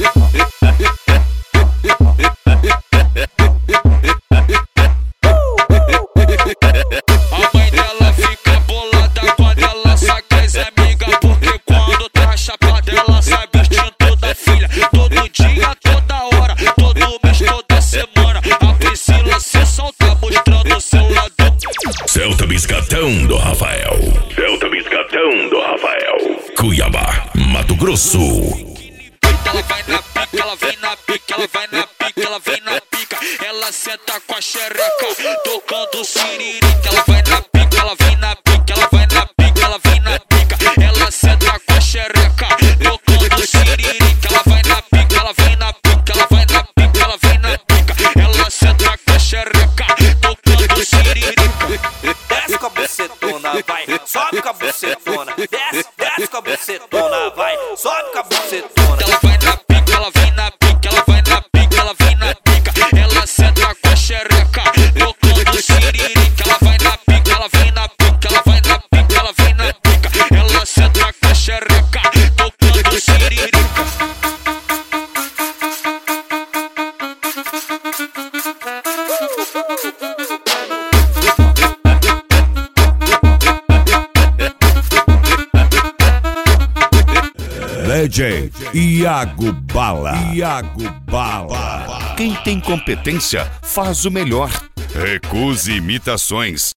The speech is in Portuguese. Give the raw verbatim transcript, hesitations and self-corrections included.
Celta Biscatão do Rafael. Celta Biscatão do Rafael. Cuiabá, Mato Grosso. Ela vai na pica, ela vem na pica, ela vai na pica, ela vem na pica. Ela senta com a xereca, tocando siririca. Ela vai na pica, ela vem na pica, ela vai na pica, ela vem na pica. Ela senta com a xereca, tocando siririca. Ela vai na pica, ela vem na pica, ela vai na pica, ela vem na pica. Ela senta com a xereca, tocando siririca. Desce com a bucetona, vai, sobe com a bucetona. Desce, desce com a bucetona, vai, sobe com a bucetona. Ela vai na pica, ela vem na pica, ela vai na pica, ela vem na pica. Ela senta com a xereca, tocando siririca. Ela vai na pica, ela vem na pica, ela vai na pica, ela vem na pica. Ela senta com a xereca, tocando siririca. D J Iago Bala. Iago Bala. Quem tem competência faz o melhor. Recuse imitações.